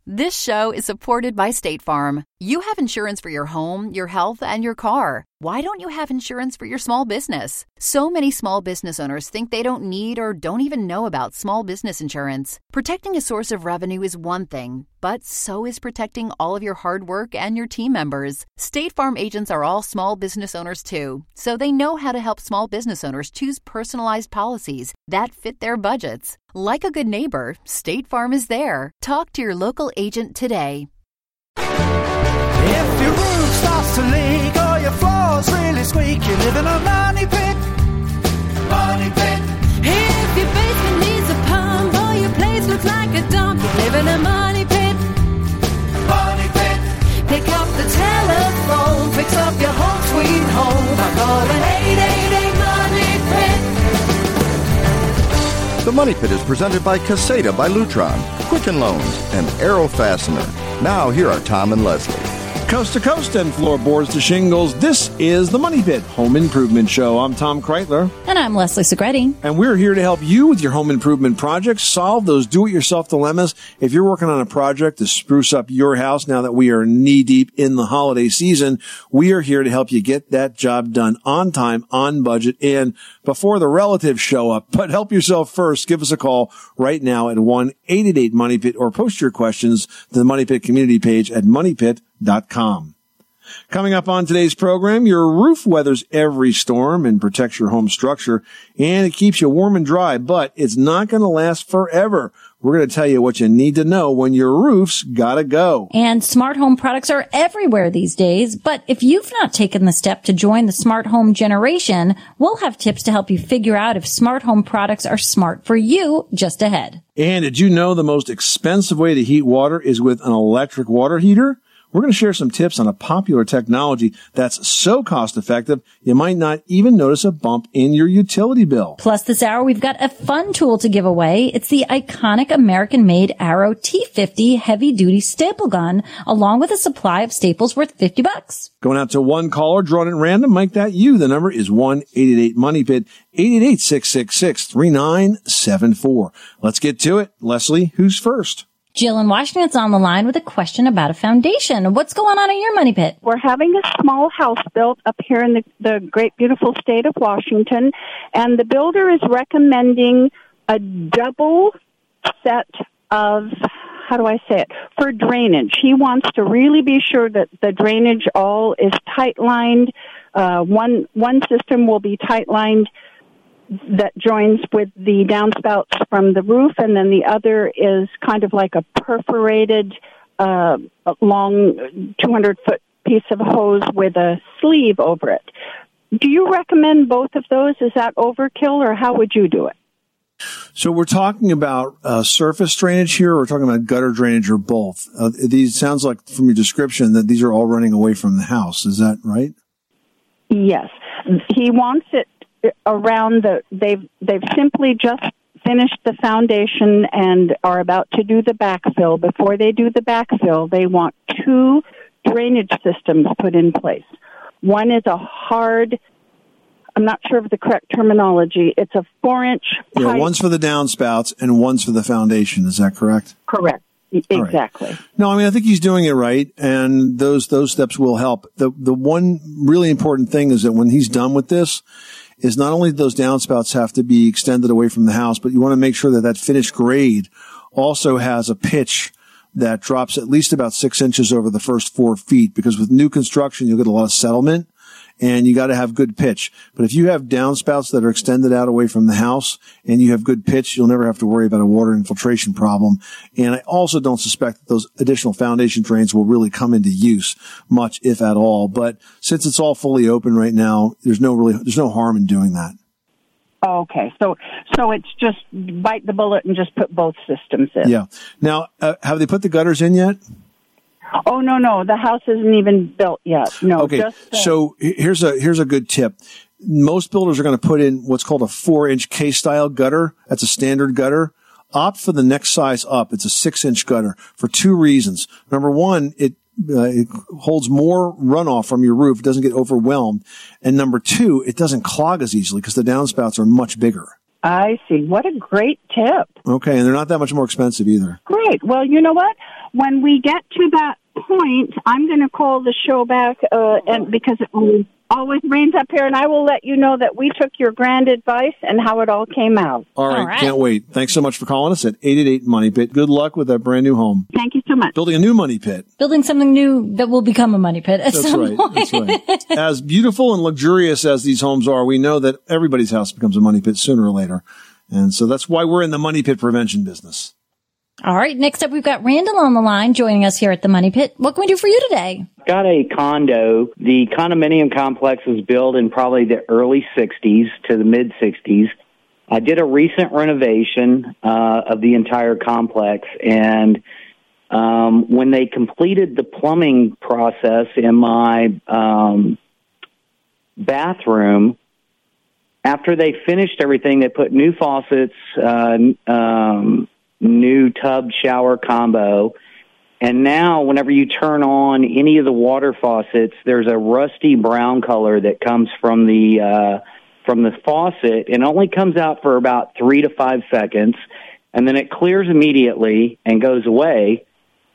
This show is supported by State Farm. You have insurance for your home, your health, and your car. Why don't you have insurance for your small business? So many small business owners think they don't need or don't even know about small business insurance. Protecting a source of revenue is one thing, but so is protecting all of your hard work and your team members. State Farm agents are all small business owners too, so they know how to help small business owners choose personalized policies that fit their budgets. Like a good neighbor, State Farm is there. Talk to your local agent today. If your roof starts to leak or your floor's really squeak, you live in a money pit. Money pit. If your basement needs a pump or your place looks like a dump, you live in a money pit. Money pit. Pick up the telephone, fix up your home sweet home by calling 888 Money Pit. The Money Pit is presented by Caseta by Lutron, Quicken Loans, and Aero Fastener. Now, here are Tom and Leslie. Coast to coast and floorboards to shingles, this is the Money Pit Home Improvement Show. I'm Tom Kreitler. And I'm Leslie Segretti. And we're here to help you with your home improvement projects, solve those do-it-yourself dilemmas. If you're working on a project to spruce up your house now that we are knee-deep in the holiday season, we are here to help you get that job done on time, on budget, and before the relatives show up. But help yourself first. Give us a call right now at 1-888-MONEYPIT or post your questions to the Money Pit community page at moneypit.com. Coming up on today's program, your roof weathers every storm and protects your home structure, and it keeps you warm and dry, but it's not going to last forever. We're going to tell you what you need to know when your roof's gotta go. And smart home products are everywhere these days, but if you've not taken the step to join the smart home generation, we'll have tips to help you figure out if smart home products are smart for you just ahead. And did you know the most expensive way to heat water is with an electric water heater? We're going to share some tips on a popular technology that's so cost-effective, you might not even notice a bump in your utility bill. Plus, this hour, we've got a fun tool to give away. It's the iconic American-made Arrow T50 heavy-duty staple gun, along with a supply of staples worth $50. Going out to one caller, drawn at random. Make that you. The number is 1-888-MONEYPIT, 888-666-3974. Let's get to it. Leslie, who's first? Jill in Washington's on the line with a question about a foundation. What's going on in your Money Pit? We're having a small house built up here in the great, beautiful state of Washington, and the builder is recommending a double set of, how do I say it, for drainage. He wants to really be sure that the drainage all is tight-lined. One system will be tight-lined that joins with the downspouts from the roof, and then the other is kind of like a perforated, long 200-foot piece of hose with a sleeve over it. Do you recommend both of those? Is that overkill, or how would you do it? So we're talking about surface drainage here, or we're talking about gutter drainage, or both? These sounds like, from your description, that these are all running away from the house. Is that right? Yes. He wants it around they've simply just finished the foundation and are about to do the backfill. Before they do the backfill, they want two drainage systems put in place. One is a hard, I'm not sure of the correct terminology, it's a 4-inch pipe. Yeah, one's for the downspouts and one's for the foundation. Is that correct? Correct. Exactly. Right. No, I mean, I think he's doing it right, and those steps will help. The one really important thing is that when he's done with this, is not only those downspouts have to be extended away from the house, but you want to make sure that that finished grade also has a pitch that drops at least about 6 inches over the first 4 feet, because with new construction, you'll get a lot of settlement, and you got to have good pitch. But if you have downspouts that are extended out away from the house and you have good pitch, you'll never have to worry about a water infiltration problem. And I also don't suspect that those additional foundation drains will really come into use much, if at all. But since it's all fully open right now, there's no harm in doing that. Okay, so it's just bite the bullet and just put both systems in. Yeah. Now, have they put the gutters in yet? Oh, no, the house isn't even built yet. No. Okay, so here's a good tip. Most builders are going to put in what's called a 4-inch K-style gutter. That's a standard gutter. Opt for the next size up. It's a 6-inch gutter for 2 reasons. Number one, it holds more runoff from your roof. It doesn't get overwhelmed. And number 2, it doesn't clog as easily because the downspouts are much bigger. I see. What a great tip. Okay, and they're not that much more expensive either. Great. Well, you know what? When we get to that point, I'm going to call the show back, and because it always rains up here, and I will let you know that we took your grand advice and how it all came out. All right. Can't wait. Thanks so much for calling us at 888 Money Pit. Good luck with that brand new home. Thank you so much. Building a new money pit. Building something new that will become a money pit at some point. That's right. As beautiful and luxurious as these homes are, we know that everybody's house becomes a money pit sooner or later. And so that's why we're in the money pit prevention business. All right. Next up, we've got Randall on the line joining us here at the Money Pit. What can we do for you today? Got a condo. The condominium complex was built in probably the early 60s to the mid 60s. I did a recent renovation of the entire complex, and when they completed the plumbing process in my bathroom, after they finished everything, they put new faucets, new tub shower combo. And now whenever you turn on any of the water faucets, there's a rusty brown color that comes from the faucet, and only comes out for about 3 to 5 seconds, and then it clears immediately and goes away.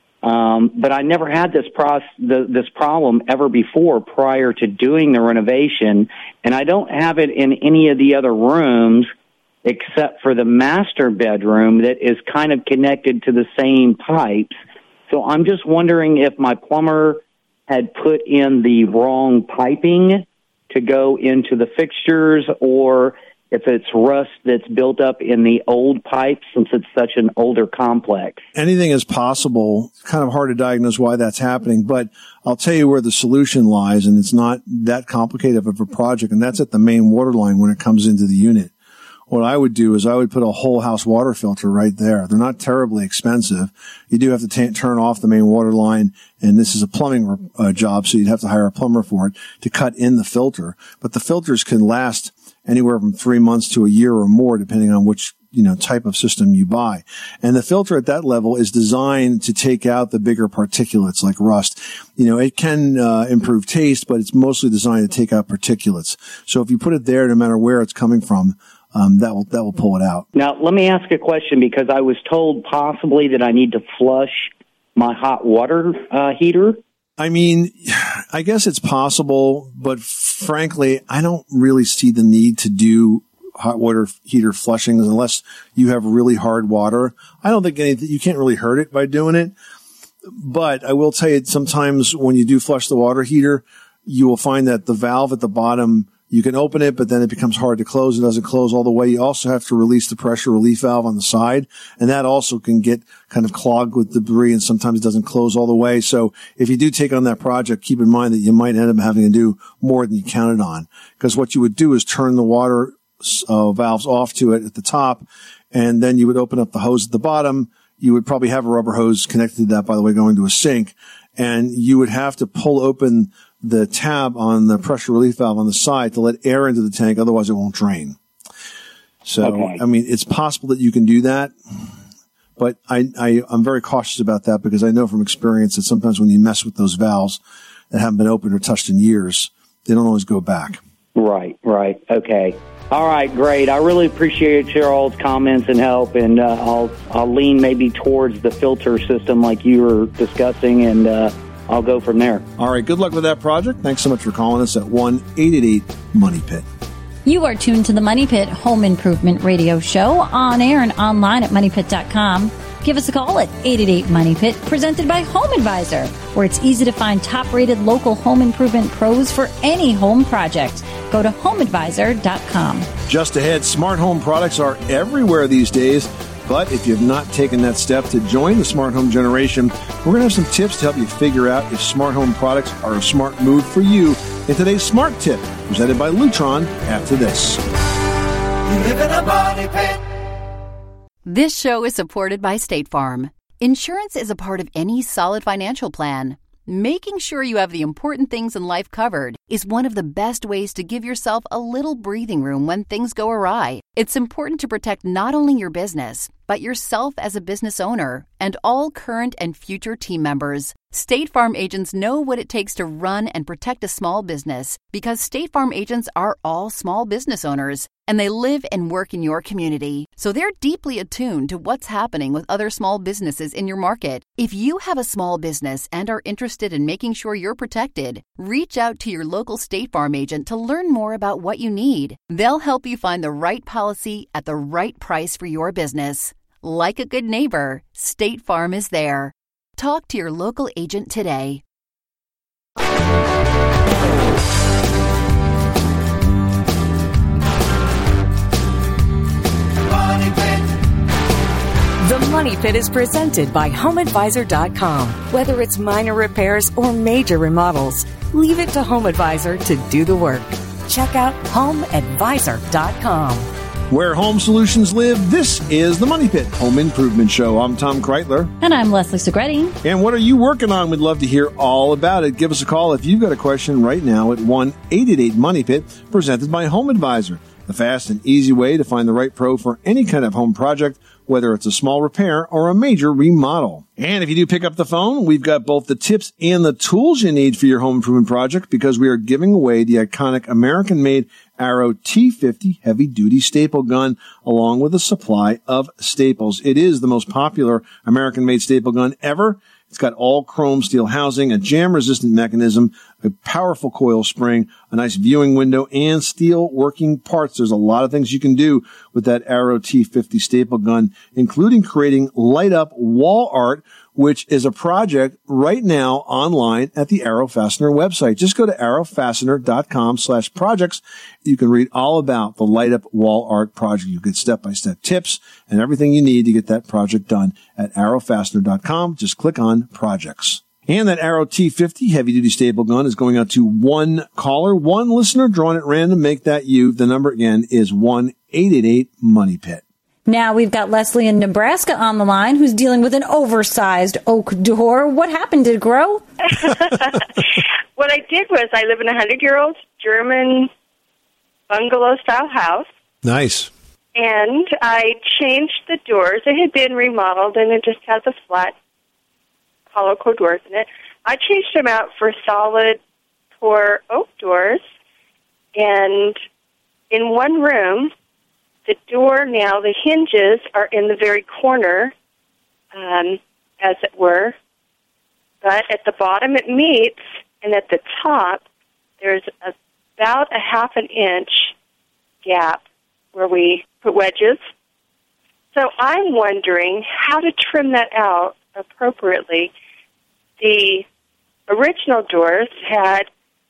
But I never had this problem ever before prior to doing the renovation, and I don't have it in any of the other rooms except for the master bedroom that is kind of connected to the same pipes. So I'm just wondering if my plumber had put in the wrong piping to go into the fixtures, or if it's rust that's built up in the old pipes since it's such an older complex. Anything is possible. It's kind of hard to diagnose why that's happening, but I'll tell you where the solution lies, and it's not that complicated of a project, and that's at the main water line when it comes into the unit. What I would do is I would put a whole house water filter right there. They're not terribly expensive. You do have to turn off the main water line, and this is a plumbing job, so you'd have to hire a plumber for it to cut in the filter. But the filters can last anywhere from 3 months to a year or more, depending on which type of system you buy. And the filter at that level is designed to take out the bigger particulates like rust. It can improve taste, but it's mostly designed to take out particulates. So if you put it there, no matter where it's coming from, that will pull it out. Now, let me ask a question, because I was told possibly that I need to flush my hot water heater. I mean, I guess it's possible, but frankly, I don't really see the need to do hot water heater flushings unless you have really hard water. I don't think you can't really hurt it by doing it. But I will tell you, sometimes when you do flush the water heater, you will find that the valve at the bottom, you can open it, but then it becomes hard to close. It doesn't close all the way. You also have to release the pressure relief valve on the side, and that also can get kind of clogged with debris, and sometimes it doesn't close all the way. So if you do take on that project, keep in mind that you might end up having to do more than you counted on, because what you would do is turn the water valves off to it at the top, and then you would open up the hose at the bottom. You would probably have a rubber hose connected to that, by the way, going to a sink, and you would have to pull open the tab on the pressure relief valve on the side to let air into the tank. Otherwise, it won't drain. So, okay. I mean, it's possible that you can do that, but I'm very cautious about that, because I know from experience that sometimes when you mess with those valves that haven't been opened or touched in years, they don't always go back. Right. Okay. All right, great. I really appreciate Cheryl's comments and help, and I'll lean maybe towards the filter system like you were discussing, and I'll go from there. All right, good luck with that project. Thanks so much for calling us at 1-888-MONEY-PIT. You are tuned to the Money Pit Home Improvement Radio Show, on air and online at MoneyPit.com. Give us a call at 888-MONEY-PIT, presented by Home Advisor, where it's easy to find top-rated local home improvement pros for any home project. Go to HomeAdvisor.com. Just ahead, smart home products are everywhere these days. But if you've not taken that step to join the smart home generation, we're going to have some tips to help you figure out if smart home products are a smart move for you in today's Smart Tip, presented by Lutron, after this. You live in a money pit. This show is supported by State Farm. Insurance is a part of any solid financial plan. Making sure you have the important things in life covered is one of the best ways to give yourself a little breathing room when things go awry. It's important to protect not only your business, but yourself as a business owner and all current and future team members. State Farm agents know what it takes to run and protect a small business because State Farm agents are all small business owners and they live and work in your community. So they're deeply attuned to what's happening with other small businesses in your market. If you have a small business and are interested in making sure you're protected, reach out to your local State Farm agent to learn more about what you need. They'll help you find the right policy at the right price for your business. Like a good neighbor, State Farm is there. Talk to your local agent today. The Money Pit is presented by HomeAdvisor.com. Whether it's minor repairs or major remodels, leave it to HomeAdvisor to do the work. Check out HomeAdvisor.com. Where home solutions live, this is the Money Pit Home Improvement Show. I'm Tom Kreitler. And I'm Leslie Segretti. And what are you working on? We'd love to hear all about it. Give us a call if you've got a question right now at 1-888-MONEY-PIT, presented by Home Advisor. The fast and easy way to find the right pro for any kind of home project, whether it's a small repair or a major remodel. And if you do pick up the phone, we've got both the tips and the tools you need for your home improvement project because we are giving away the iconic American-made Arrow T50 heavy-duty staple gun along with a supply of staples. It is the most popular American-made staple gun ever. It's got all chrome steel housing, a jam-resistant mechanism, a powerful coil spring, a nice viewing window, and steel working parts. There's a lot of things you can do with that Arrow T50 staple gun, including creating light-up wall art, which is a project right now online at the Arrow Fastener website. Just go to arrowfastener.com/projects. You can read all about the light-up wall art project. You get step-by-step tips and everything you need to get that project done at arrowfastener.com. Just click on projects. And that Arrow T50 heavy-duty staple gun is going out to one caller, one listener drawn at random. Make that you. The number again is 1-888-MONEY-PIT. Now we've got Leslie in Nebraska on the line who's dealing with an oversized oak door. What happened? Did it grow? What I did was I live in a 100-year-old German bungalow-style house. Nice. And I changed the doors. It had been remodeled, and it just has a flat hollow core doors in it. I changed them out for solid core oak doors. And in one room, the door now, the hinges are in the very corner, as it were. But at the bottom it meets, and at the top there's about a half an inch gap where we put wedges. So I'm wondering how to trim that out appropriately. The original doors had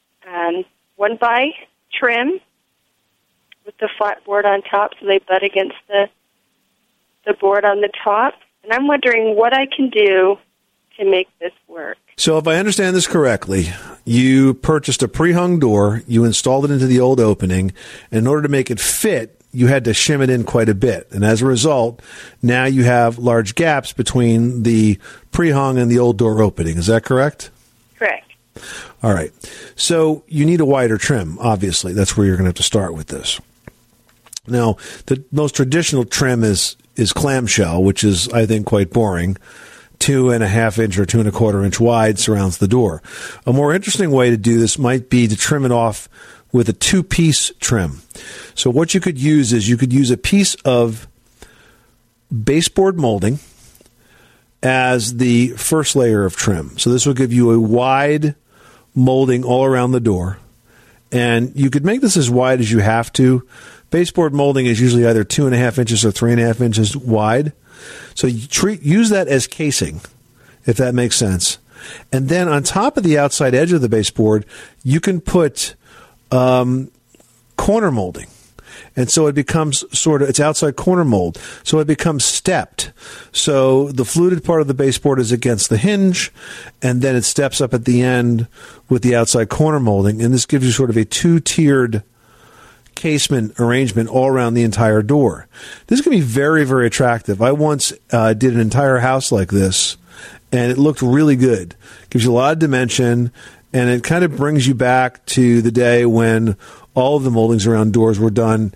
1x trim with the flat board on top, so they butt against the board on the top. And I'm wondering what I can do to make this work. So if I understand this correctly, you purchased a pre-hung door, you installed it into the old opening, and in order to make it fit, you had to shim it in quite a bit. And as a result, now you have large gaps between the pre-hung and the old door opening. Is that correct? Correct. All right. So you need a wider trim, obviously. That's where you're going to have to start with this. Now, the most traditional trim is clamshell, which is, I think, quite boring. 2.5 inch or 2.25 inch wide surrounds the door. A more interesting way to do this might be to trim it off with a 2-piece trim. So what you could use is you could use a piece of baseboard molding as the first layer of trim. So this will give you a wide molding all around the door. And you could make this as wide as you have to. Baseboard molding is usually either 2.5 inches or 3.5 inches wide. So you use that as casing, if that makes sense. And then on top of the outside edge of the baseboard, you can put corner molding. And so it becomes it's outside corner mold. So it becomes stepped. So the fluted part of the baseboard is against the hinge, and then it steps up at the end with the outside corner molding. And this gives you sort of a 2-tiered casement arrangement all around the entire door. This can be very, very attractive. I once did an entire house like this, and it looked really good. Gives you a lot of dimension, and it kind of brings you back to the day when all of the moldings around doors were done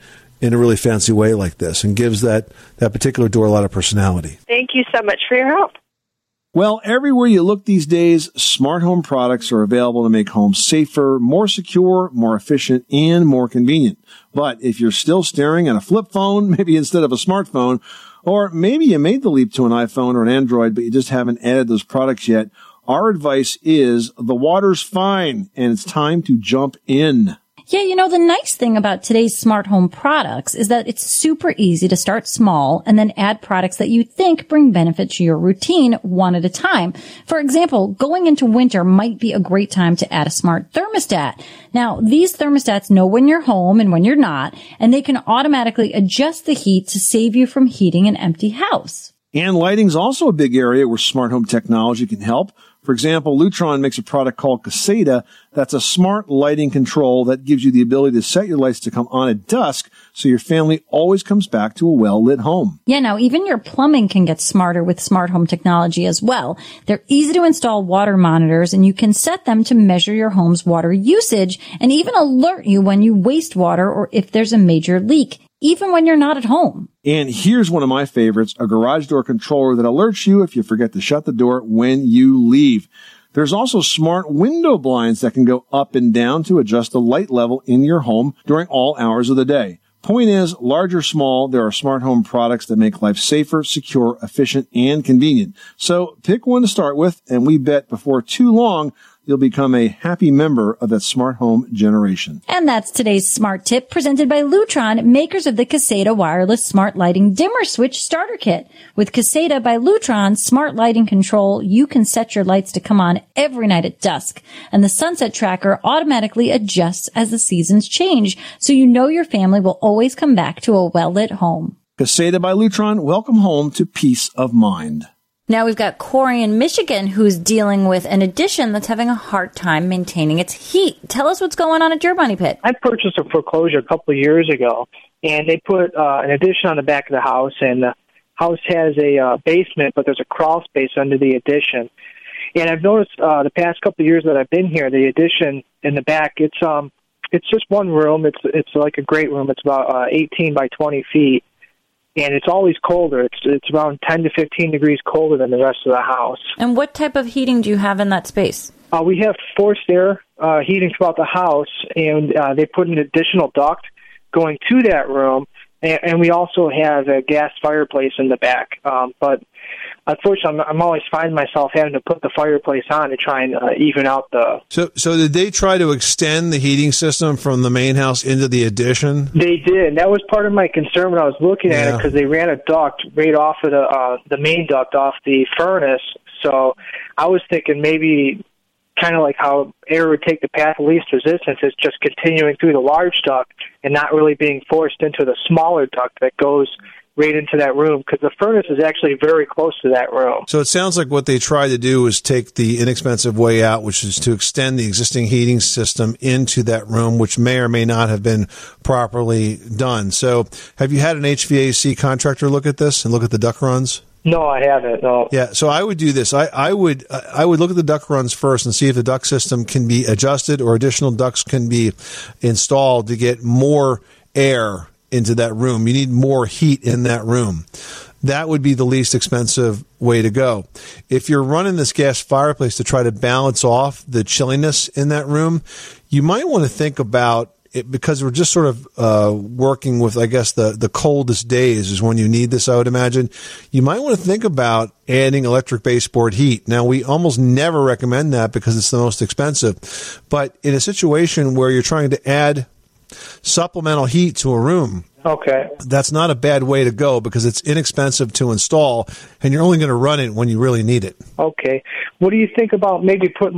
in a really fancy way like this and gives that particular door a lot of personality. Thank you so much for your help. Well, everywhere you look these days, smart home products are available to make homes safer, more secure, more efficient, and more convenient. But if you're still staring at a flip phone, maybe instead of a smartphone, or maybe you made the leap to an iPhone or an Android, but you just haven't added those products yet, our advice is the water's fine, and it's time to jump in. Yeah, the nice thing about today's smart home products is that it's super easy to start small and then add products that you think bring benefit to your routine one at a time. For example, going into winter might be a great time to add a smart thermostat. Now, these thermostats know when you're home and when you're not, and they can automatically adjust the heat to save you from heating an empty house. And lighting's also a big area where smart home technology can help. For example, Lutron makes a product called Caseta that's a smart lighting control that gives you the ability to set your lights to come on at dusk so your family always comes back to a well-lit home. Yeah, now even your plumbing can get smarter with smart home technology as well. They're easy to install water monitors, and you can set them to measure your home's water usage and even alert you when you waste water or if there's a major leak, even when you're not at home. And here's one of my favorites, a garage door controller that alerts you if you forget to shut the door when you leave. There's also smart window blinds that can go up and down to adjust the light level in your home during all hours of the day. Point is, large or small, there are smart home products that make life safer, secure, efficient, and convenient. So pick one to start with, and we bet before too long, you'll become a happy member of that smart home generation. And that's today's smart tip presented by Lutron, makers of the Caseta wireless smart lighting dimmer switch starter kit. With Caseta by Lutron smart lighting control, you can set your lights to come on every night at dusk. And the sunset tracker automatically adjusts as the seasons change, so you know your family will always come back to a well-lit home. Caseta by Lutron, welcome home to peace of mind. Now we've got Corey in Michigan who's dealing with an addition that's having a hard time maintaining its heat. Tell us what's going on at your money pit. I purchased a foreclosure a couple of years ago, and they put an addition on the back of the house, and the house has a basement, but there's a crawl space under the addition. And I've noticed the past couple of years that I've been here, the addition in the back, it's just one room. It's like a great room. It's about 18 by 20 feet. And it's always colder. It's around 10 to 15 degrees colder than the rest of the house. And what type of heating do you have in that space? We have forced air heating throughout the house, and they put an additional duct going to that room, and we also have a gas fireplace in the back. But unfortunately, I'm always finding myself having to put the fireplace on to try and even out the... So did they try to extend the heating system from the main house into the addition? They did. That was part of my concern when I was looking at it, because they ran a duct right off of the main duct off the furnace. So I was thinking maybe kind of like how air would take the path of least resistance, is just continuing through the large duct and not really being forced into the smaller duct that goes right into that room, because the furnace is actually very close to that room. So it sounds like what they tried to do is take the inexpensive way out, which is to extend the existing heating system into that room, which may or may not have been properly done. So have you had an HVAC contractor look at this and look at the duct runs? No, I haven't. No. Yeah, so I would do this. I would look at the duct runs first and see if the duct system can be adjusted or additional ducts can be installed to get more air into that room. You need more heat in that room. That would be the least expensive way to go. If you're running this gas fireplace to try to balance off the chilliness in that room, you might want to think about it, because we're just sort of working with, I guess, the coldest days is when you need this, I would imagine. You might want to think about adding electric baseboard heat. Now, we almost never recommend that because it's the most expensive. But in a situation where you're trying to add supplemental heat to a room, okay, that's not a bad way to go, because it's inexpensive to install and you're only going to run it when you really need it. Okay. What do you think about maybe putting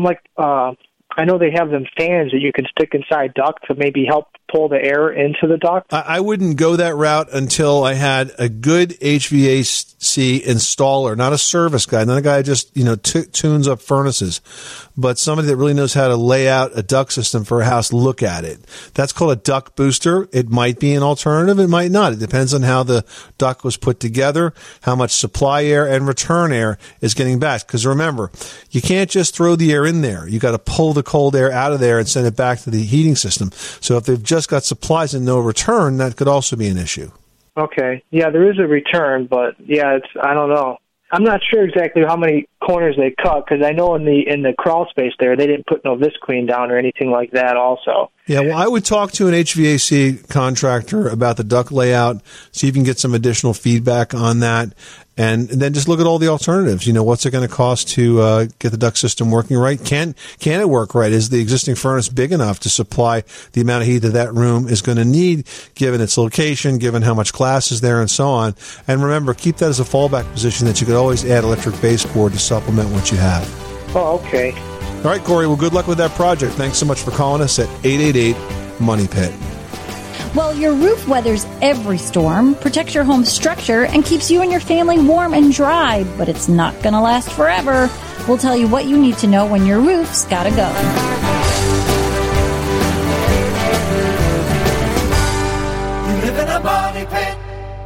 I know they have them fans that you can stick inside duct to maybe help pull the air into the duct? I wouldn't go that route until I had a good HVAC installer, not a service guy, not a guy who just tunes up furnaces, but somebody that really knows how to lay out a duct system for a house, look at it. That's called a duct booster. It might be an alternative. It might not. It depends on how the duct was put together, how much supply air and return air is getting back. Because remember, you can't just throw the air in there. You got to pull the cold air out of there and send it back to the heating system. So if they've just just got supplies and no return, that could also be an issue. Okay. Yeah, there is a return, but yeah, I don't know. I'm not sure exactly how many corners they cut, because I know in the crawl space there, they didn't put no Visqueen down or anything like that also. Yeah, well, I would talk to an HVAC contractor about the duct layout, see if you can get some additional feedback on that, and then just look at all the alternatives. What's it going to cost to get the duct system working right? Can it work right? Is the existing furnace big enough to supply the amount of heat that room is going to need, given its location, given how much glass is there, and so on? And remember, keep that as a fallback position that you could always add electric baseboard to supplement what you have. Oh, okay. All right, Corey, well, good luck with that project. Thanks so much for calling us at 888-MONEY-PIT. Well, your roof weathers every storm, protects your home's structure, and keeps you and your family warm and dry, but it's not going to last forever. We'll tell you what you need to know when your roof's got to go. You live in a money pit.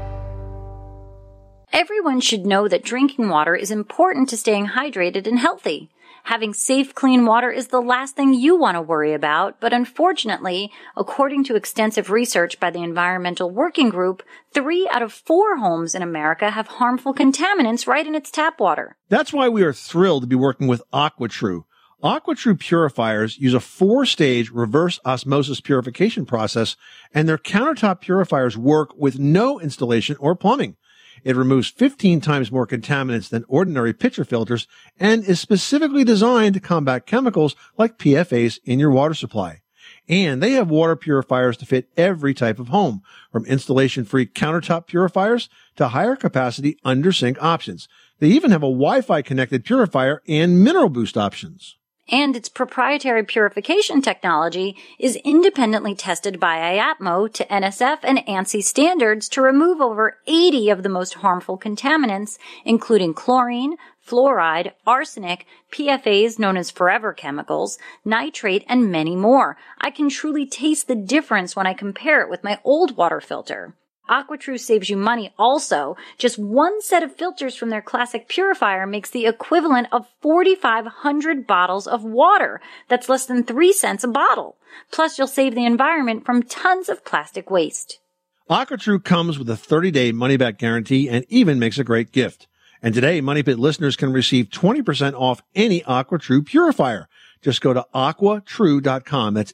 Everyone should know that drinking water is important to staying hydrated and healthy. Having safe, clean water is the last thing you want to worry about, but unfortunately, according to extensive research by the Environmental Working Group, 3 out of 4 homes in America have harmful contaminants right in its tap water. That's why we are thrilled to be working with AquaTrue. AquaTrue purifiers use a 4-stage reverse osmosis purification process, and their countertop purifiers work with no installation or plumbing. It removes 15 times more contaminants than ordinary pitcher filters and is specifically designed to combat chemicals like PFAS in your water supply. And they have water purifiers to fit every type of home, from installation-free countertop purifiers to higher capacity under-sink options. They even have a Wi-Fi connected purifier and mineral boost options. And its proprietary purification technology is independently tested by IAPMO to NSF and ANSI standards to remove over 80 of the most harmful contaminants, including chlorine, fluoride, arsenic, PFAS known as forever chemicals, nitrate, and many more. I can truly taste the difference when I compare it with my old water filter. AquaTrue saves you money also. Just one set of filters from their classic purifier makes the equivalent of 4,500 bottles of water. That's less than 3 cents a bottle. Plus, you'll save the environment from tons of plastic waste. AquaTrue comes with a 30-day money-back guarantee and even makes a great gift. And today, Money Pit listeners can receive 20% off any AquaTrue purifier. Just go to AquaTrue.com. That's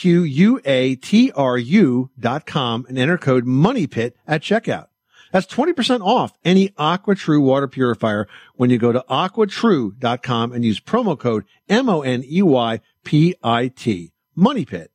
AQUATRU.com and enter code MONEYPIT at checkout. That's 20% off any AquaTrue water purifier when you go to AquaTrue.com and use promo code MONEYPIT. Money Pit.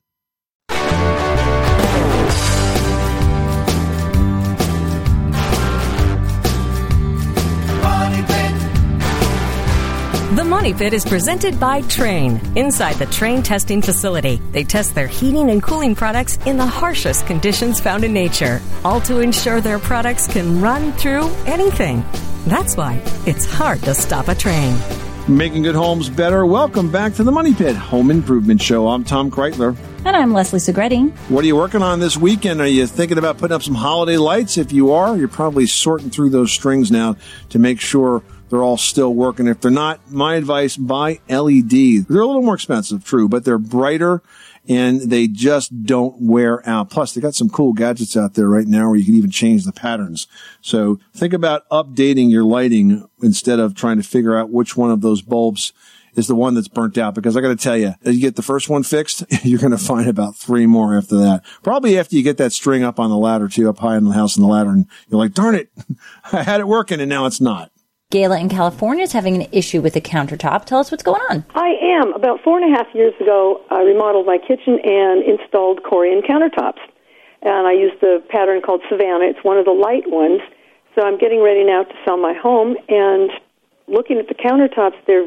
The Money Pit is presented by Trane. Inside the Trane testing facility, they test their heating and cooling products in the harshest conditions found in nature, all to ensure their products can run through anything. That's why it's hard to stop a Trane. Making good homes better. Welcome back to the Money Pit Home Improvement Show. I'm Tom Kreitler. And I'm Leslie Segretti. What are you working on this weekend? Are you thinking about putting up some holiday lights? If you are, you're probably sorting through those strings now to make sure they're all still working. If they're not, my advice, buy LED. They're a little more expensive, true, but they're brighter and they just don't wear out. Plus, they got some cool gadgets out there right now where you can even change the patterns. So think about updating your lighting instead of trying to figure out which one of those bulbs is the one that's burnt out. Because I got to tell you, as you get the first one fixed, you're going to find about 3 more after that. Probably after you get that string up on the ladder too, up high in the house on the ladder, and you're like, darn it, I had it working and now it's not. Gayla in California is having an issue with the countertop. Tell us what's going on. I am. About 4.5 years ago, I remodeled my kitchen and installed Corian countertops. And I used the pattern called Savannah. It's one of the light ones. So I'm getting ready now to sell my home. And looking at the countertops, there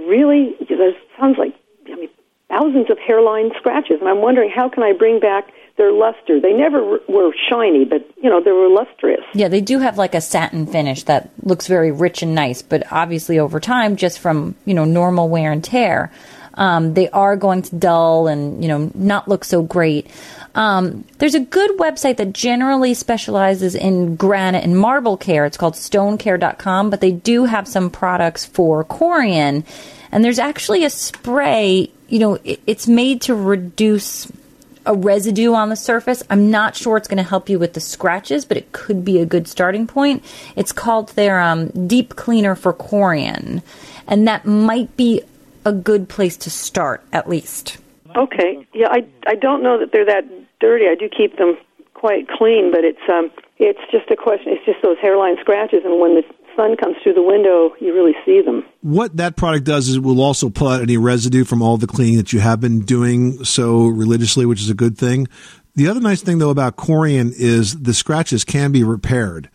sounds like thousands of hairline scratches. And I'm wondering, how can I bring back their luster? They never were shiny, but, they were lustrous. Yeah, they do have like a satin finish that looks very rich and nice, but obviously over time, just from, normal wear and tear, they are going to dull and, not look so great. There's a good website that generally specializes in granite and marble care. It's called stonecare.com, but they do have some products for Corian. And there's actually a spray, it's made to reduce a residue on the surface. I'm not sure it's going to help you with the scratches, but it could be a good starting point. It's called their Deep Cleaner for Corian, and that might be a good place to start, at least. Okay. Yeah, I don't know that they're that dirty. I do keep them quite clean, but it's just a question. It's just those hairline scratches, and when the sun comes through the window, you really see them. What that product does is it will also pull out any residue from all the cleaning that you have been doing so religiously, which is a good thing. The other nice thing, though, about Corian is the scratches can be repaired.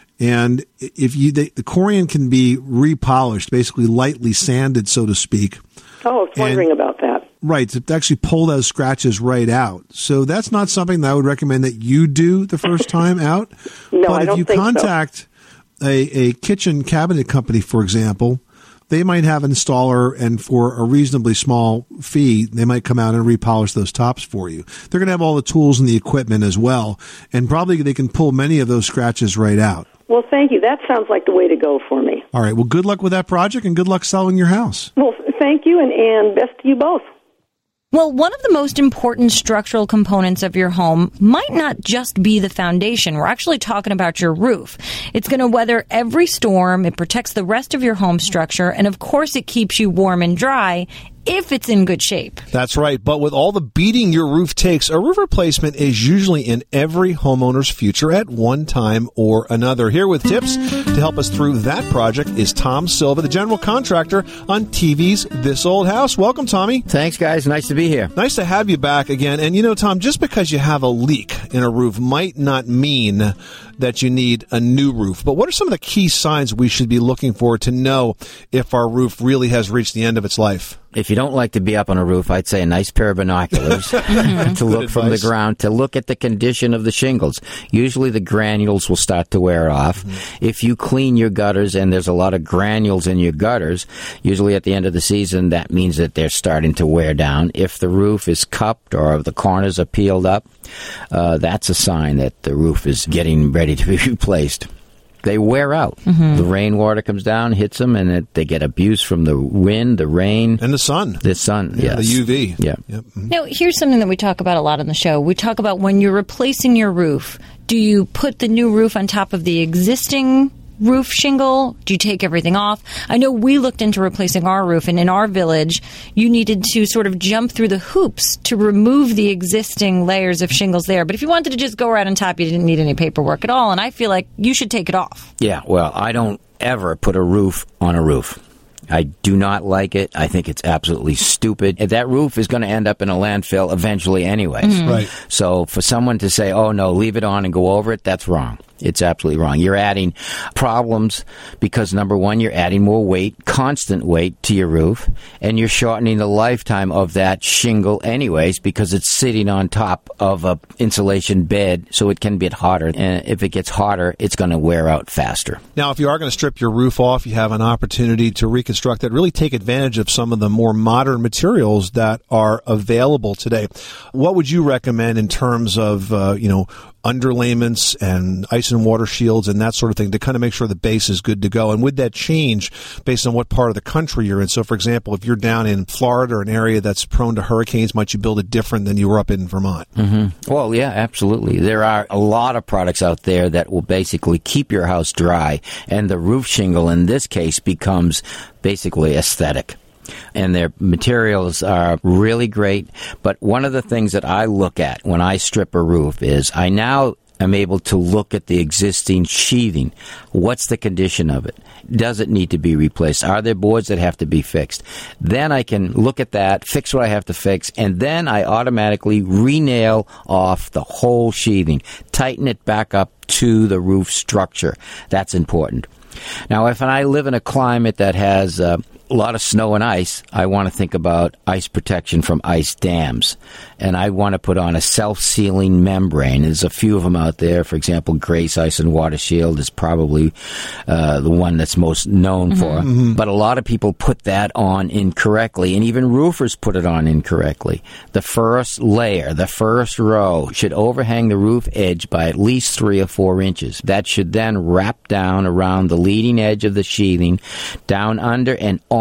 And if the Corian can be repolished, basically lightly sanded, so to speak. Oh, I was wondering about that. Right, to actually pull those scratches right out. So that's not something that I would recommend that you do the first time out. No, but I don't think so. if you contact a kitchen cabinet company, for example, they might have an installer, and for a reasonably small fee, they might come out and repolish those tops for you. They're going to have all the tools and the equipment as well, and probably they can pull many of those scratches right out. Well, thank you. That sounds like the way to go for me. All right, well, good luck with that project, and good luck selling your house. Well, thank you, and best to you both. Well, one of the most important structural components of your home might not just be the foundation. We're actually talking about your roof. It's going to weather every storm. It protects the rest of your home structure. And, of course, it keeps you warm and dry if it's in good shape. That's right. But with all the beating your roof takes, a roof replacement is usually in every homeowner's future at one time or another. Here with tips to help us through that project is Tom Silva, the general contractor on TV's This Old House. Welcome, Tommy. Thanks, guys. Nice to be here. Nice to have you back again. And, you know, Tom, just because you have a leak in a roof might not mean that you need a new roof. But what are some of the key signs we should be looking for to know if our roof really has reached the end of its life? If you don't like to be up on a roof, I'd say a nice pair of binoculars to look from the ground, to look at the condition of the shingles. Usually the granules will start to wear off. Mm-hmm. If you clean your gutters and there's a lot of granules in your gutters, usually at the end of the season, that means that they're starting to wear down. If the roof is cupped or the corners are peeled up, that's a sign that the roof is getting ready to be replaced. They wear out. Mm-hmm. The rainwater comes down, hits them, and they get abused from the wind, the rain. And the sun. The sun, yeah, yes. The UV. Yeah. Yep. Now, here's something that we talk about a lot on the show. We talk about when you're replacing your roof, do you put the new roof on top of the existing roof shingle? Do you take everything off? I know we looked into replacing our roof, and in our village, you needed to sort of jump through the hoops to remove the existing layers of shingles there. But if you wanted to just go right on top, you didn't need any paperwork at all, and I feel like you should take it off. Yeah, well, I don't ever put a roof on a roof. I do not like it. I think it's absolutely stupid. That roof is going to end up in a landfill eventually anyways. Mm-hmm. Right. So for someone to say, oh, no, leave it on and go over it, that's wrong. It's absolutely wrong. You're adding problems because, number one, you're adding more weight, constant weight to your roof, and you're shortening the lifetime of that shingle anyways because it's sitting on top of a insulation bed, so it can get hotter. And if it gets hotter, it's going to wear out faster. Now, if you are going to strip your roof off, you have an opportunity to reconstruct it, really take advantage of some of the more modern materials that are available today. What would you recommend in terms of, underlayments and ice and water shields and that sort of thing to kind of make sure the base is good to go? And would that change based on what part of the country you're in? So, for example, if you're down in Florida or an area that's prone to hurricanes, might you build it different than you were up in Vermont? Mm-hmm. Well, yeah, absolutely. There are a lot of products out there that will basically keep your house dry, and the roof shingle in this case becomes basically aesthetic. And their materials are really great. But one of the things that I look at when I strip a roof is I now am able to look at the existing sheathing. What's the condition of it? Does it need to be replaced? Are there boards that have to be fixed? Then I can look at that, fix what I have to fix, and then I automatically re-nail off the whole sheathing, tighten it back up to the roof structure. That's important. Now, if I live in a climate that has a lot of snow and ice, I want to think about ice protection from ice dams. And I want to put on a self-sealing membrane. There's a few of them out there. For example, Grace Ice and Water Shield is probably the one that's most known for. Mm-hmm. But a lot of people put that on incorrectly, and even roofers put it on incorrectly. The first layer, the first row, should overhang the roof edge by at least 3 or 4 inches. That should then wrap down around the leading edge of the sheathing, down under and on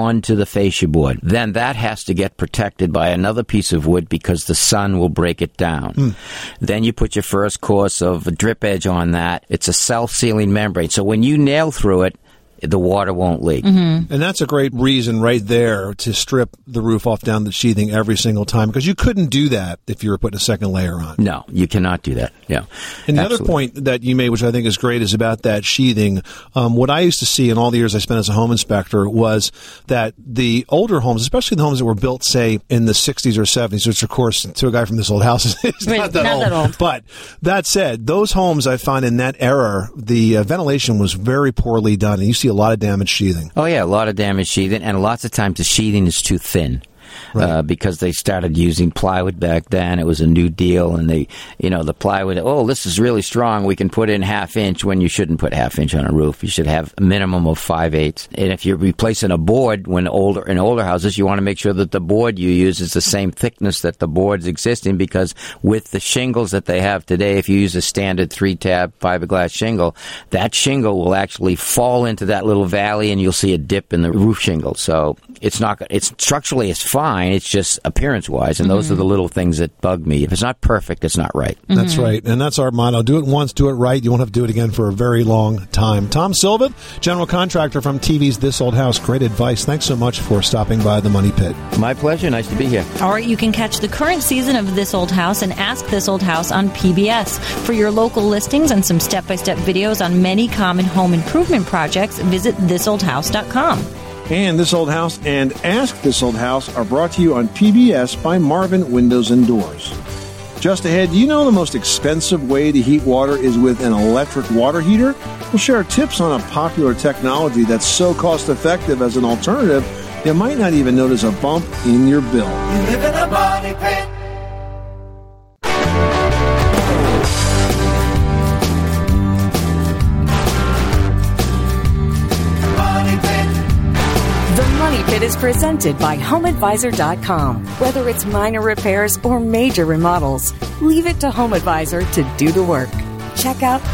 onto the fascia board. Then that has to get protected by another piece of wood because the sun will break it down. Then you put your first course of a drip edge on that. It's a self-sealing membrane. So when you nail through it, the water won't leak. And that's a great reason right there to strip the roof off down the sheathing every single time, because you couldn't do that if you were putting a second layer on. No, you cannot do that. Yeah. And the other point that you made, which I think is great, is about that sheathing. What I used to see in all the years I spent as a home inspector was that the older homes, especially the homes that were built, say, in the 60s or 70s, which, of course, to a guy from this old house is not that old. But that said, those homes I find in that era, the ventilation was very poorly done, and you see a lot of damaged sheathing. Oh, yeah, a lot of damaged sheathing, and lots of times the sheathing is too thin. Because they started using plywood back then. It was a new deal, and the plywood, this is really strong. We can put in 1/2 inch when you shouldn't put 1/2 inch on a roof. You should have a minimum of 5/8. And if you're replacing a board in older houses, you want to make sure that the board you use is the same thickness that the board's existing, because with the shingles that they have today, if you use a standard 3-tab fiberglass shingle, that shingle will actually fall into that little valley, and you'll see a dip in the roof shingle. So it's structurally it's fine. It's just appearance-wise, and those are the little things that bug me. If it's not perfect, it's not right. That's right, and that's our motto. Do it once, do it right. You won't have to do it again for a very long time. Tom Sylvan, general contractor from TV's This Old House. Great advice. Thanks so much for stopping by the Money Pit. My pleasure. Nice to be here. Or you can catch the current season of This Old House and Ask This Old House on PBS. For your local listings and some step-by-step videos on many common home improvement projects, visit thisoldhouse.com. And This Old House and Ask This Old House are brought to you on PBS by Marvin Windows and Doors. Just ahead, do you know the most expensive way to heat water is with an electric water heater? We'll share tips on a popular technology that's so cost-effective as an alternative, you might not even notice a bump in your bill. You live in a money pit. The Money Pit is presented by HomeAdvisor.com. Whether it's minor repairs or major remodels, leave it to HomeAdvisor to do the work. Check out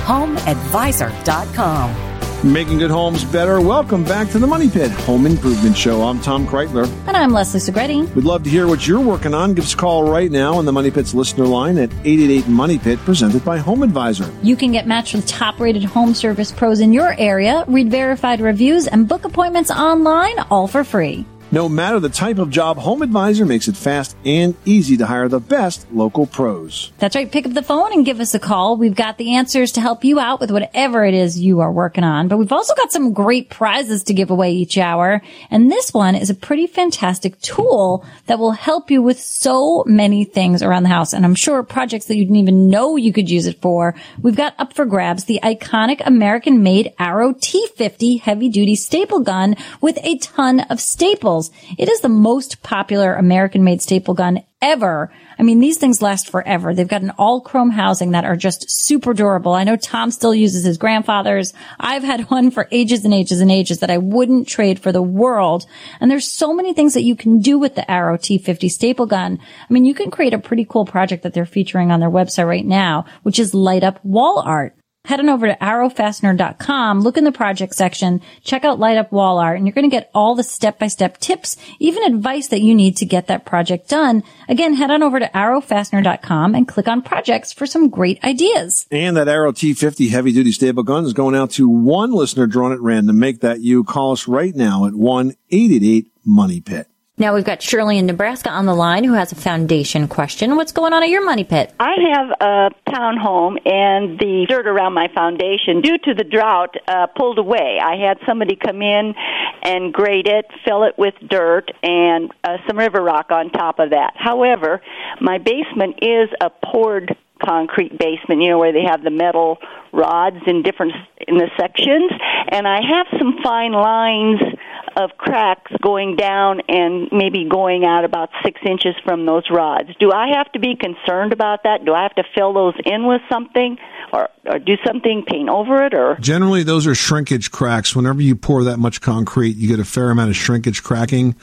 HomeAdvisor.com. Making good homes better. Welcome back to the Money Pit Home Improvement Show. I'm Tom Kreitler. And I'm Leslie Segretti. We'd love to hear what you're working on. Give us a call right now on the Money Pit's listener line at 888-MONEY-PIT, presented by Home Advisor. You can get matched with top-rated home service pros in your area, read verified reviews, and book appointments online, all for free. No matter the type of job, Home Advisor makes it fast and easy to hire the best local pros. That's right. Pick up the phone and give us a call. We've got the answers to help you out with whatever it is you are working on. But we've also got some great prizes to give away each hour. And this one is a pretty fantastic tool that will help you with so many things around the house. And I'm sure projects that you didn't even know you could use it for. We've got up for grabs the iconic American-made Arrow T50 heavy-duty staple gun with a ton of staples. It is the most popular American-made staple gun ever. I mean, these things last forever. They've got an all-chrome housing that are just super durable. I know Tom still uses his grandfather's. I've had one for ages and ages and ages that I wouldn't trade for the world. And there's so many things that you can do with the Arrow T50 staple gun. I mean, you can create a pretty cool project that they're featuring on their website right now, which is light up wall art. Head on over to arrowfastener.com, look in the project section, check out Light Up Wall Art, and you're going to get all the step-by-step tips, even advice that you need to get that project done. Again, head on over to arrowfastener.com and click on projects for some great ideas. And that Arrow T50 heavy-duty staple gun is going out to one listener drawn at random. Make that you. Call us right now at 1-888-MONEY-PIT. Now we've got Shirley in Nebraska on the line who has a foundation question. What's going on at your Money Pit? I have a townhome, and the dirt around my foundation, due to the drought, pulled away. I had somebody come in and grade it, fill it with dirt, and some river rock on top of that. However, my basement is a poured concrete basement, you know, where they have the metal rods in the sections, and I have some fine lines of cracks going down and maybe going out about 6 inches from those rods. Do I have to be concerned about that? Do I have to fill those in with something or do something, paint over it? Or generally, those are shrinkage cracks. Whenever you pour that much concrete, you get a fair amount of shrinkage cracking.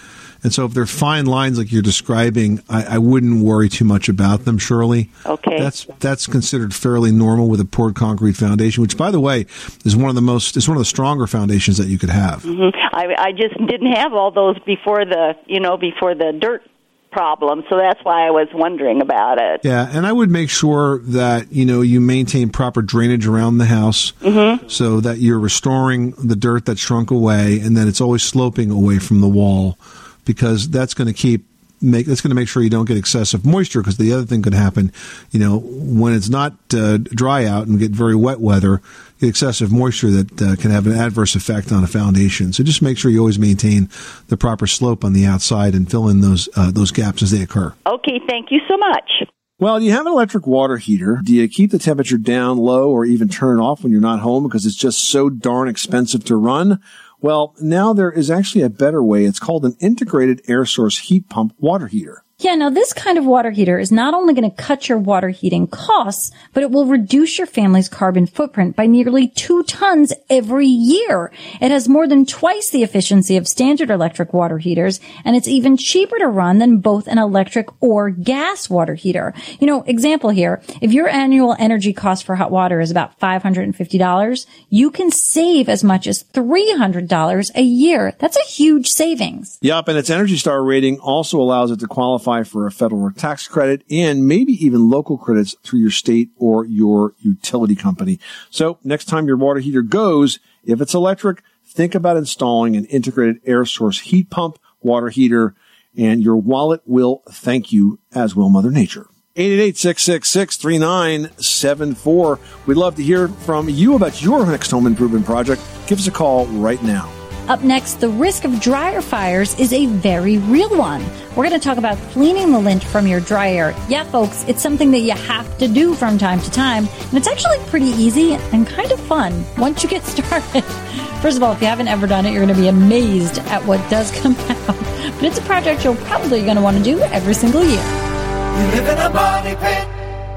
And so if they're fine lines like you're describing, I wouldn't worry too much about them, Shirley. Okay. That's considered fairly normal with a poured concrete foundation, which, by the way, is one of the stronger foundations that you could have. Mm-hmm. I just didn't have all those before the dirt problem, so that's why I was wondering about it. Yeah, and I would make sure that, you maintain proper drainage around the house so that you're restoring the dirt that shrunk away and that it's always sloping away from the wall, because that's going to make sure you don't get excessive moisture, because the other thing could happen, when it's not dry out and get very wet weather, get excessive moisture that can have an adverse effect on a foundation. So just make sure you always maintain the proper slope on the outside and fill in those gaps as they occur. Okay, thank you so much. Well, do you have an electric water heater? Do you keep the temperature down low or even turn it off when you're not home because it's just so darn expensive to run? Well, now there is actually a better way. It's called an integrated air source heat pump water heater. Yeah, now this kind of water heater is not only going to cut your water heating costs, but it will reduce your family's carbon footprint by nearly 2 tons every year. It has more than twice the efficiency of standard electric water heaters, and it's even cheaper to run than both an electric or gas water heater. Example here, if your annual energy cost for hot water is about $550, you can save as much as $300 a year. That's a huge savings. Yep, and its Energy Star rating also allows it to qualify for a federal tax credit and maybe even local credits through your state or your utility company. So next time your water heater goes, if it's electric, think about installing an integrated air source heat pump water heater, and your wallet will thank you, as will Mother Nature. 888-666-3974. We'd love to hear from you about your next home improvement project. Give us a call right now. Up next, the risk of dryer fires is a very real one. We're going to talk about cleaning the lint from your dryer. Yeah, folks, it's something that you have to do from time to time, and it's actually pretty easy and kind of fun once you get started. First of all, if you haven't ever done it, you're going to be amazed at what does come out. But it's a project you're probably going to want to do every single year. You live in a money pit.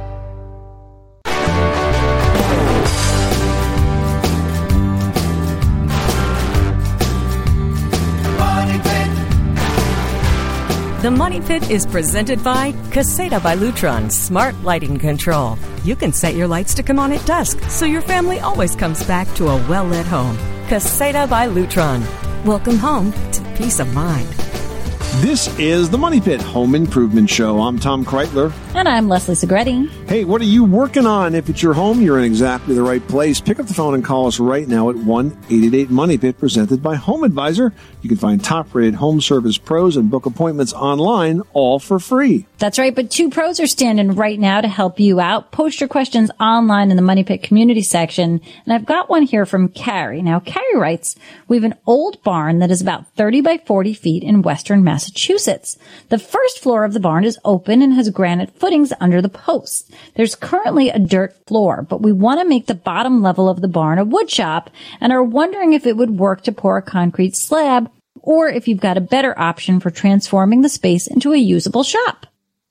The Money Pit is presented by Caseta by Lutron Smart Lighting Control. You can set your lights to come on at dusk, so your family always comes back to a well-lit home. Caseta by Lutron. Welcome home to peace of mind. This is the Money Pit Home Improvement Show. I'm Tom Kreitler. And I'm Leslie Segretti. Hey, what are you working on? If it's your home, you're in exactly the right place. Pick up the phone and call us right now at 1-888-MONEY-PIT, presented by Home Advisor. You can find top-rated home service pros and book appointments online, all for free. That's right, but 2 pros are standing right now to help you out. Post your questions online in the Money Pit community section. And I've got one here from Carrie. Now, Carrie writes, we have an old barn that is about 30 by 40 feet in western Massachusetts. The first floor of the barn is open and has granite footings under the posts. There's currently a dirt floor, but we want to make the bottom level of the barn a wood shop and are wondering if it would work to pour a concrete slab or if you've got a better option for transforming the space into a usable shop.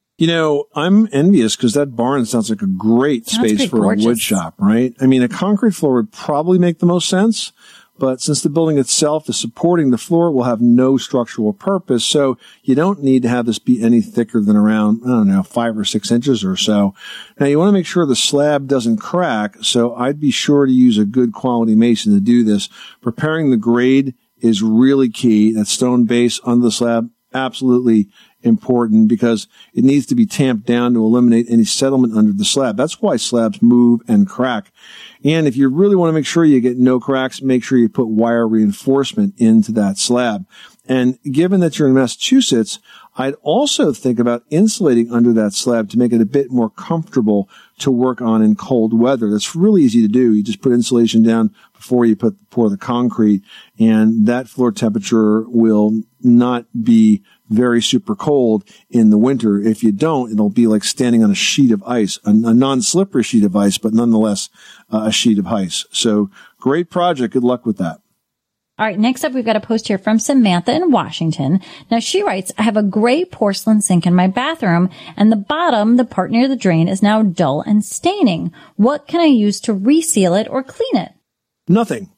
I'm envious because that barn sounds like a great space for a wood shop, right? I mean, a concrete floor would probably make the most sense, but since the building itself is supporting the floor, it will have no structural purpose. So you don't need to have this be any thicker than around, 5 or 6 inches or so. Now, you want to make sure the slab doesn't crack. So I'd be sure to use a good quality mason to do this. Preparing the grade is really key. That stone base under the slab, absolutely important because it needs to be tamped down to eliminate any settlement under the slab. That's why slabs move and crack. And if you really want to make sure you get no cracks, make sure you put wire reinforcement into that slab. And given that you're in Massachusetts, I'd also think about insulating under that slab to make it a bit more comfortable to work on in cold weather. That's really easy to do. You just put insulation down before you pour the concrete, and that floor temperature will not be very super cold in the winter. If you don't, it'll be like standing on a sheet of ice, a non-slippery sheet of ice, but nonetheless a sheet of ice. So great project. Good luck with that. All right, next up, we've got a post here from Samantha in Washington. Now, she writes, I have a gray porcelain sink in my bathroom, and the part near the drain, is now dull and staining. What can I use to reseal it or clean it? Nothing.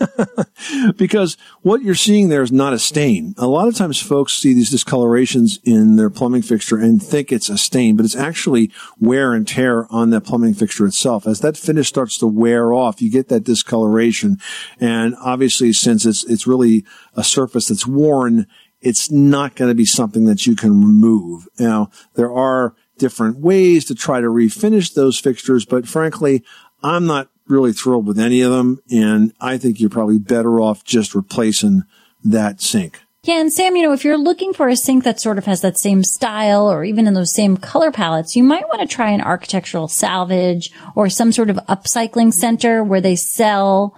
Because what you're seeing there is not a stain. A lot of times folks see these discolorations in their plumbing fixture and think it's a stain, but it's actually wear and tear on that plumbing fixture itself. As that finish starts to wear off, you get that discoloration. And obviously, since it's really a surface that's worn, it's not going to be something that you can remove. Now, there are different ways to try to refinish those fixtures, but frankly, I'm not really thrilled with any of them, and I think you're probably better off just replacing that sink. Yeah, and Sam, if you're looking for a sink that sort of has that same style or even in those same color palettes, you might want to try an architectural salvage or some sort of upcycling center where they sell,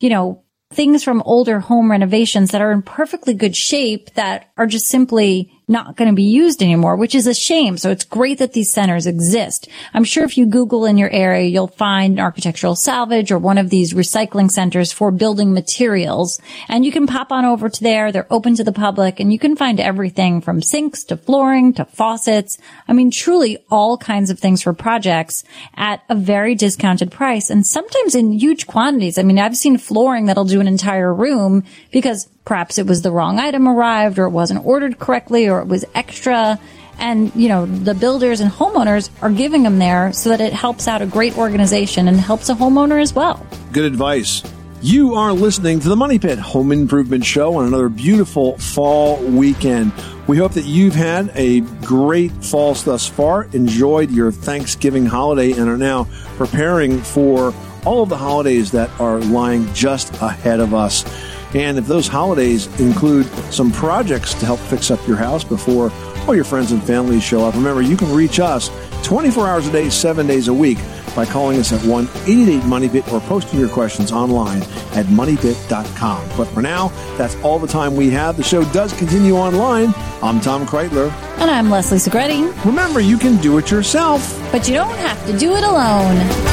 things from older home renovations that are in perfectly good shape that are just simply not going to be used anymore, which is a shame. So it's great that these centers exist. I'm sure if you Google in your area, you'll find an architectural salvage or one of these recycling centers for building materials. And you can pop on over to there. They're open to the public, and you can find everything from sinks to flooring to faucets. I mean, truly all kinds of things for projects at a very discounted price, and sometimes in huge quantities. I mean, I've seen flooring that'll do an entire room because perhaps it was the wrong item arrived, or it wasn't ordered correctly, or it was extra. And, the builders and homeowners are giving them there so that it helps out a great organization and helps a homeowner as well. Good advice. You are listening to the Money Pit Home Improvement Show on another beautiful fall weekend. We hope that you've had a great fall thus far, enjoyed your Thanksgiving holiday, and are now preparing for all of the holidays that are lying just ahead of us. And if those holidays include some projects to help fix up your house before all your friends and family show up, remember, you can reach us 24 hours a day, 7 days a week by calling us at 1-888-MONEYPIT or posting your questions online at MoneyPit.com. But for now, that's all the time we have. The show does continue online. I'm Tom Kreitler. And I'm Leslie Segretti. Remember, you can do it yourself, but you don't have to do it alone.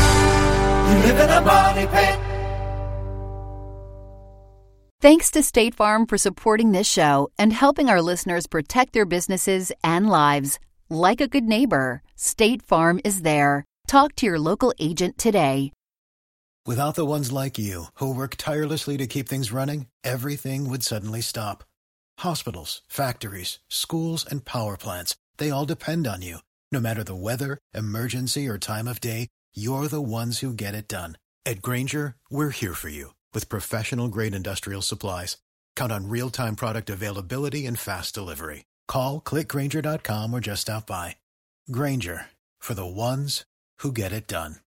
You live in a money pit. Thanks to State Farm for supporting this show and helping our listeners protect their businesses and lives. Like a good neighbor, State Farm is there. Talk to your local agent today. Without the ones like you, who work tirelessly to keep things running, everything would suddenly stop. Hospitals, factories, schools, and power plants, they all depend on you. No matter the weather, emergency, or time of day, you're the ones who get it done. At Grainger, we're here for you with professional-grade industrial supplies. Count on real-time product availability and fast delivery. Call, click Grainger.com, or just stop by. Grainger, for the ones who get it done.